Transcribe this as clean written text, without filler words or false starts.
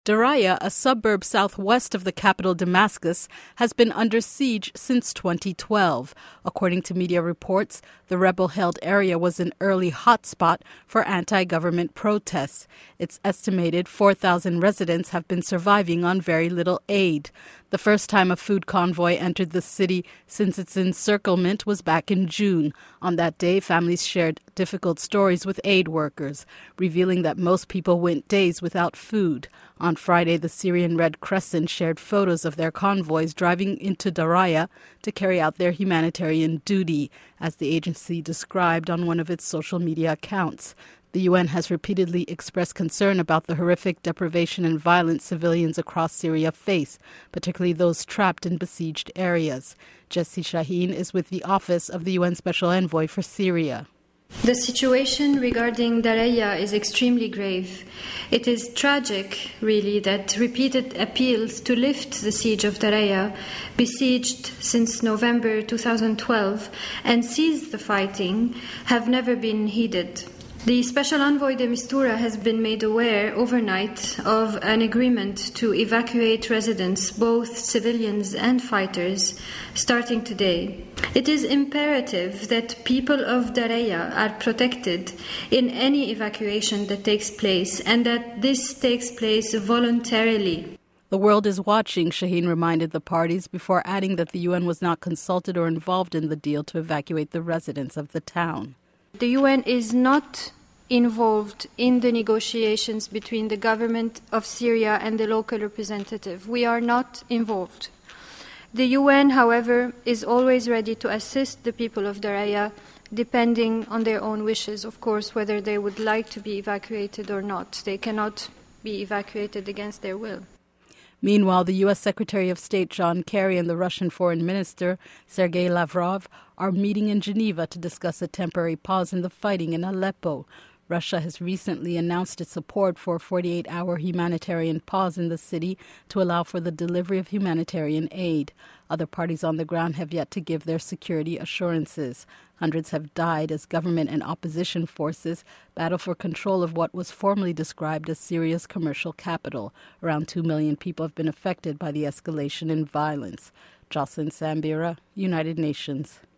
Daraya, a suburb southwest of the capital Damascus, has been under siege since 2012. According to media reports, the rebel-held area was an early hotspot for anti-government protests. It's estimated 4,000 residents have been surviving on very little aid. The first time a food convoy entered the city since its encirclement was back in June. On that day, families shared difficult stories with aid workers, revealing that most people went days without food. On Friday, the Syrian Red Crescent shared photos of their convoys driving into Daraya to carry out their humanitarian duty, as the agency described on one of its social media accounts. The UN has repeatedly expressed concern about the horrific deprivation and violence civilians across Syria face, particularly those trapped in besieged areas. Jessie Shaheen is with the Office of the UN Special Envoy for Syria. The situation regarding Daraya is extremely grave. It is tragic, really, that repeated appeals to lift the siege of Daraya, besieged since November 2012, and cease the fighting, have never been heeded. The Special Envoy de Mistura has been made aware overnight of an agreement to evacuate residents, both civilians and fighters, starting today. It is imperative that people of Daraya are protected in any evacuation that takes place, and that this takes place voluntarily. The world is watching, Shaheen reminded the parties, before adding that the UN was not consulted or involved in the deal to evacuate the residents of the town. The UN is not involved in the negotiations between the government of Syria and the local representative. We are not involved. The UN, however, is always ready to assist the people of Daraya, depending on their own wishes, of course, whether they would like to be evacuated or not. They cannot be evacuated against their will. Meanwhile, the U.S. Secretary of State John Kerry and the Russian Foreign Minister Sergei Lavrov are meeting in Geneva to discuss a temporary pause in the fighting in Aleppo. Russia has recently announced its support for a 48-hour humanitarian pause in the city to allow for the delivery of humanitarian aid. Other parties on the ground have yet to give their security assurances. Hundreds have died as government and opposition forces battle for control of what was formerly described as Syria's commercial capital. Around 2 million people have been affected by the escalation in violence. Jocelyn Sambira, United Nations.